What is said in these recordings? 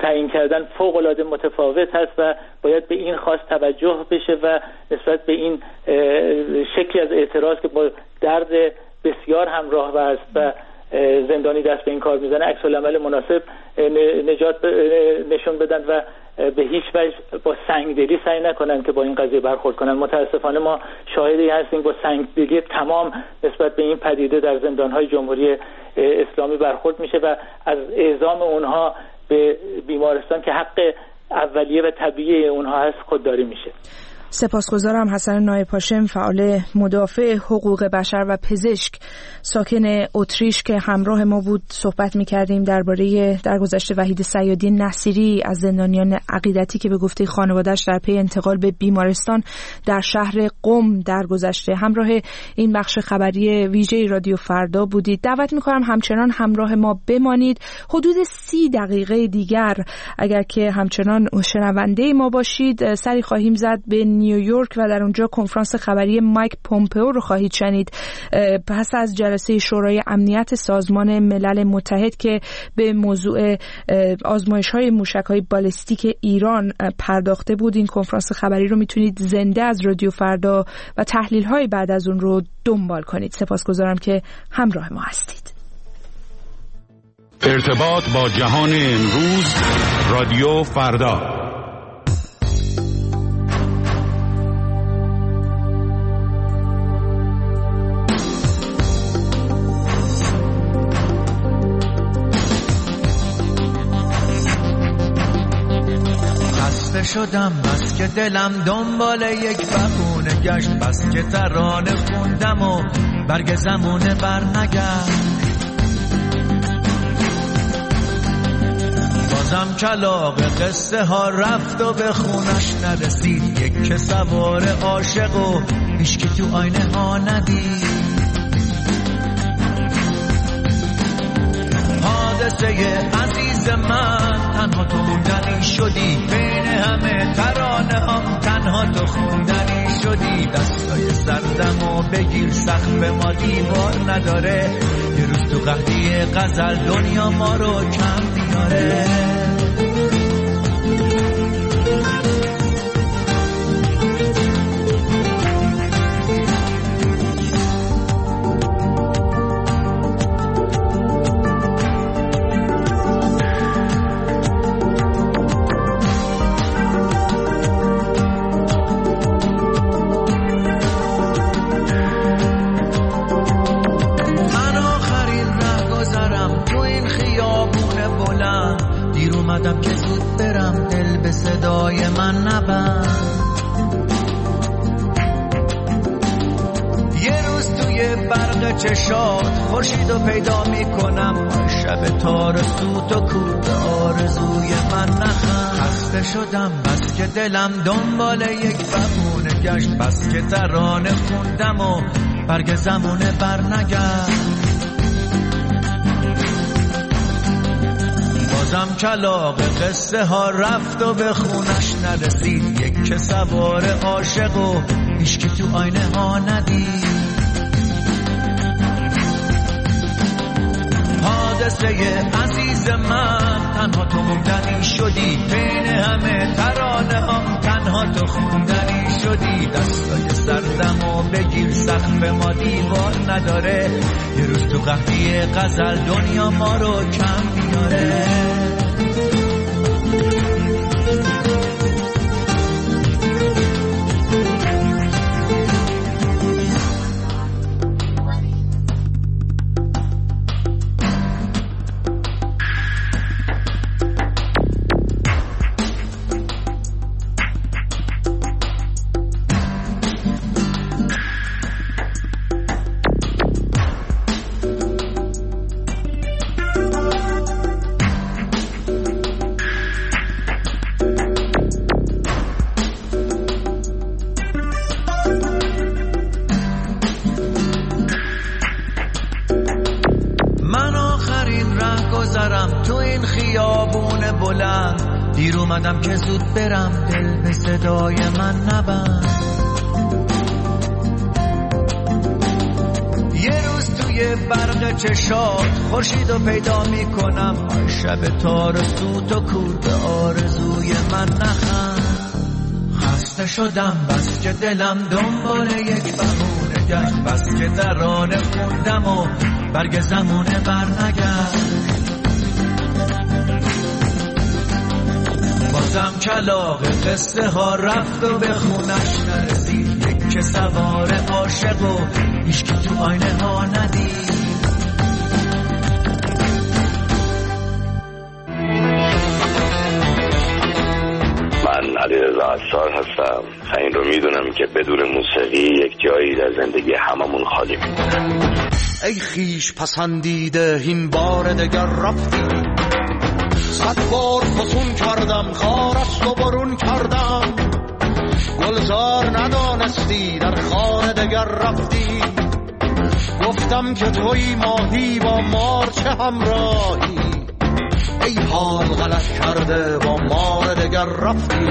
تعیین کردن فوق‌العاده متفاوت هست و باید به این خواست توجه بشه و نسبت به این شکلی از اعتراض که با درد بسیار همراه است و زندانی دست به این کار میزنه عکس العمل مناسب نشون بدن و به هیچ وجه با سنگدلی سعی نکنن که با این قضیه برخورد کنن. متاسفانه ما شاهدی هستیم با سنگدلی تمام نسبت به این پدیده در زندانهای جمهوری اسلامی برخورد میشه و از اعزام اونها به بیمارستان که حق اولیه و طبیعی اونها هست خودداری میشه. سپاسگزارم. حسن نایب هاشم، فعال مدافع حقوق بشر و پزشک ساکن اتریش که همراه ما بود، صحبت می‌کردیم درباره درگذشت وحید صیادی نصیری از زندانیان عقیدتی که به گفته خانواده‌اش در پی انتقال به بیمارستان در شهر قم درگذشته. همراه این بخش خبری ویژه رادیو فردا بودید. دعوت می‌کنم همچنان همراه ما بمانید. حدود 30 دقیقه دیگر اگر که همچنان شنونده ما باشید سری خواهیم زد به نیویورک و در اونجا کنفرانس خبری مایک پومپئو رو خواهید شنید پس از جلسه شورای امنیت سازمان ملل متحد که به موضوع آزمایش‌های موشک‌های بالستیک ایران پرداخته بود. این کنفرانس خبری رو میتونید زنده از رادیو فردا و تحلیل‌های بعد از اون رو دنبال کنید. سپاسگزارم که همراه ما هستید. ارتباط با جهان امروز، رادیو فردا. شدم بس که دلم دنبال یک بهونه گشت، بس که ترانه خوندم و برگ زمونه برنگشت. بازم کلاغ قصه ها رفت و به خونش نرسید، یک که سوار عاشق و هیچکی تو آینه ها ندید. حادثه عزیز من تنها تو موندنی شدی، بین همه ترانه هم تنها تو خوندنی شدی. دستای سردم و بگیر سقف ما دیوار نداره، یه روز تو قحطی غزل دنیا ما رو کم میاره. که زود برم دل به صدای من نبند. یه روز توی برق چشات خورشیدو پیدا میکنم، شب تارسوت و کوه آرزوی من نخند. خسته شدم بس که دلم دنبال یک بهونه گشت، بس که ترانه خوندم و برگ زمونه برنگشت. بازم کلاغ قصه ها رفت و به خونش نرسید، یک که سوار عاشق و هیچکی تو آینه ها ندید. حادثه عزیز من تنها تو موندنی شدی، بین همه ترانه هم تنها تو خوندنی شدی. دستای سردم و بگیر سقف ما دیوار نداره، یه روز تو قحطی غزل دنیا ما رو کم میاره. دیر اومدم که زود برم دل به صدای من نبند. یه روز توی توی برق چشات خورشید رو پیدا میکنم. شب تار سوت و کور به آرزوی من نخند. خسته شدم بس که دلم دنبال یک بهونه گشت، بس که ترانه خوندم و برگ زمونه برنگشت. بازم کلاغ قصه ها رفت و به خونش نرسید. یک که سوار عاشق و هیچکی تو آینه ها ندید. من علیرضا عطار هستم. این رو میدونم که بدون موسیقی یک جایی در زندگی هممون خالی میمونه. ای خیش پسندیده این بار دگر رفتی، 100 بار فسون کردم خارست و برون کردم. گلزار ندانستی در خانه دگر رفتی. گفتم که توی ماهی با مار چه همراهی. ای حال غلط کرده با مار دگر رفتی.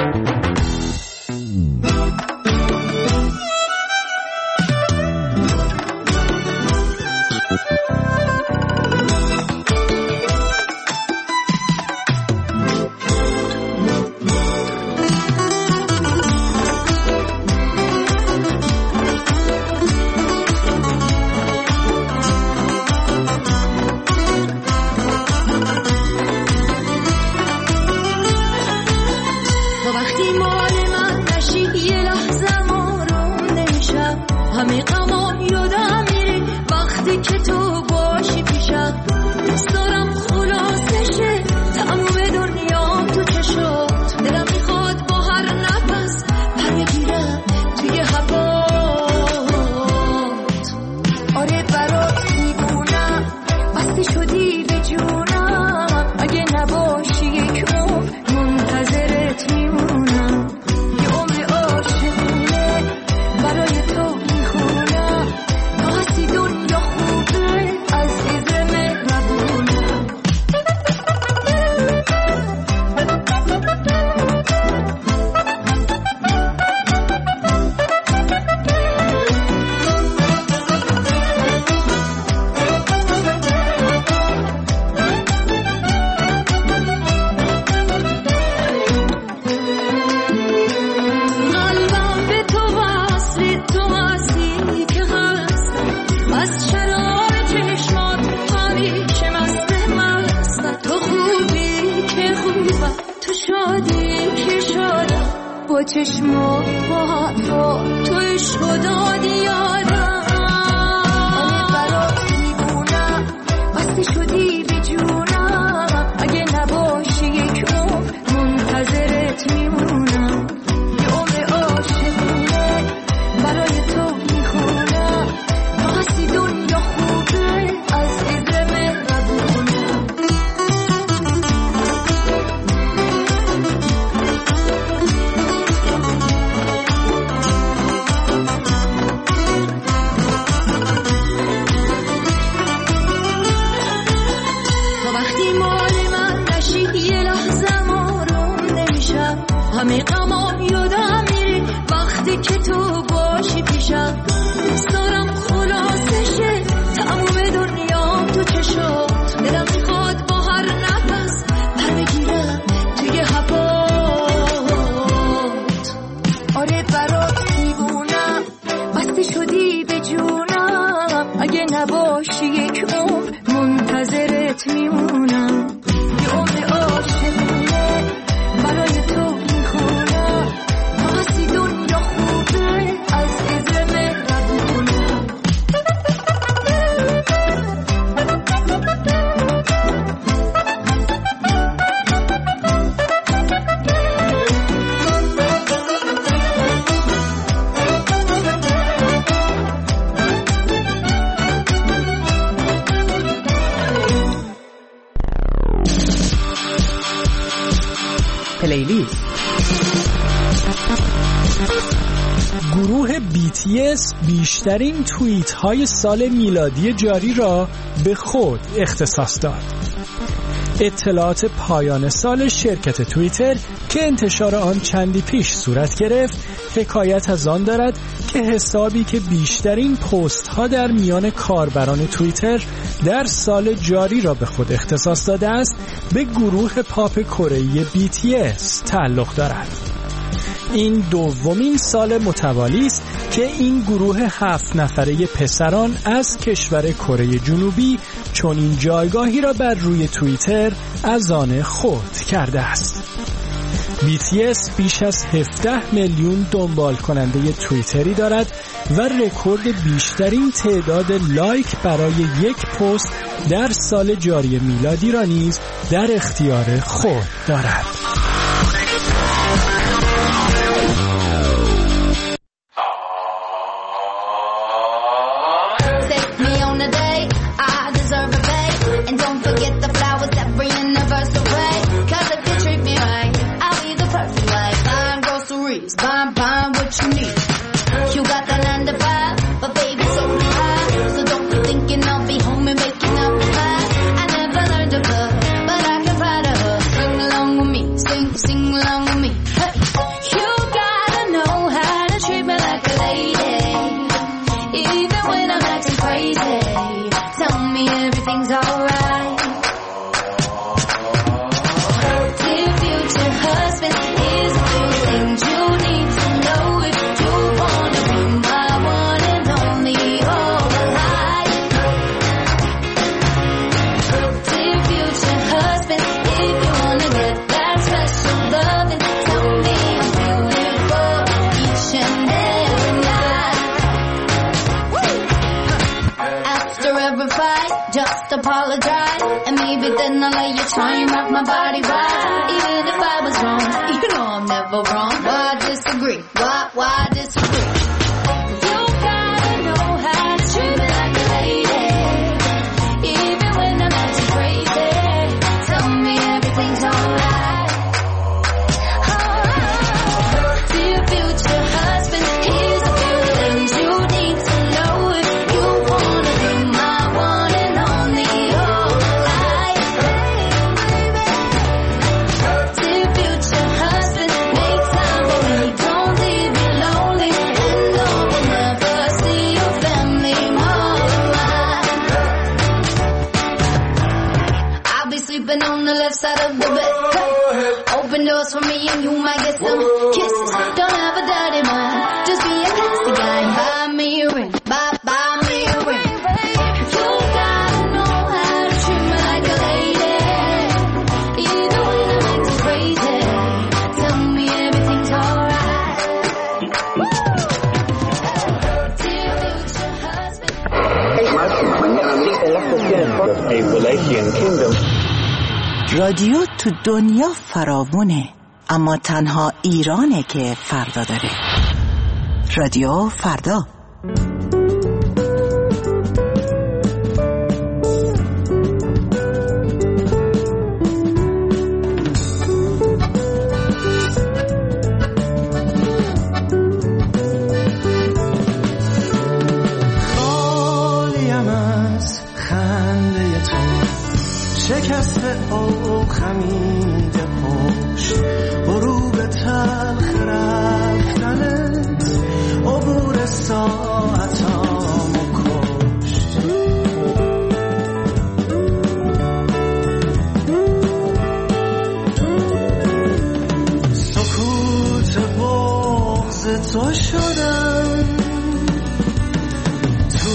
پلیلیست. گروه BTS بیشترین توییت های سال میلادی جاری را به خود اختصاص داد. اطلاعات پایان سال شرکت توییتر که انتشار آن چندی پیش صورت گرفت حکایت از آن دارد که حسابی که بیشترین پست ها در میان کاربران توییتر در سال جاری را به خود اختصاص داده است به گروه پاپ کره‌ای BTS تعلق دارد. این دومین سال متوالی است که این گروه 7 نفره پسران از کشور کره جنوبی چون این جایگاهی را بر روی توییتر از آن خود کرده است. BTS بیش از 17 میلیون دنبال کننده توییتری دارد و رکورد بیشترین تعداد لایک برای یک پست در سال جاری میلادی را نیز در اختیار خود دارد. Apologize, and maybe then I'll let you try and rock my body right. Even if I was wrong, you know I'm never wrong. Why disagree? Why disagree? You gotta know how to treat me like a lady, even when I'm acting crazy. Tell me everything's alright. Dear future husband, here's a few things you need to know if you wanna be my one and only. On the left side of the bed, open doors for me and you might get some kisses. Don't have a dirty mind, just be a classy guy and buy me a ring, buy me a ring. You gotta know how to treat me like a lady, even when I'm acting crazy. Tell me everything's alright. Dear future husband. رادیو تو دنیا فراوونه، اما تنها ایرانه که فردا داره. رادیو فردا. خالیم از خنده تو، شکست او خمید پشت، غروب تلخ رفتنت، عبور ساعتامو کشت. سکوت بغض تو شدم، تو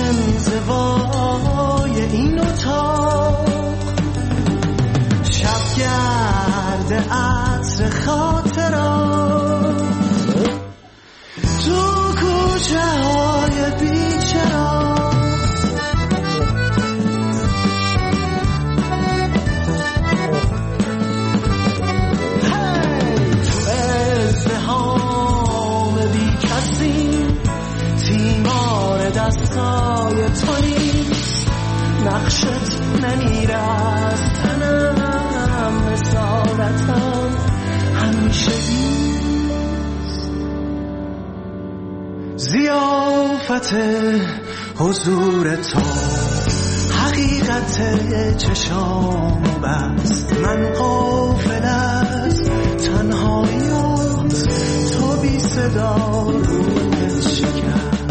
انزوای این اتاق، گرد عطر خاطرات، تو کوچه های بیچرا، تو ازدحام بی کسی، تیمار دستای تو نیست، نقشت نمیره از تنم، مسارتم همیشه بیست. ضیافت حضور تو، حقیقت چشام بست، من غافل از تنهاییات، تو بی صدا روی شکست.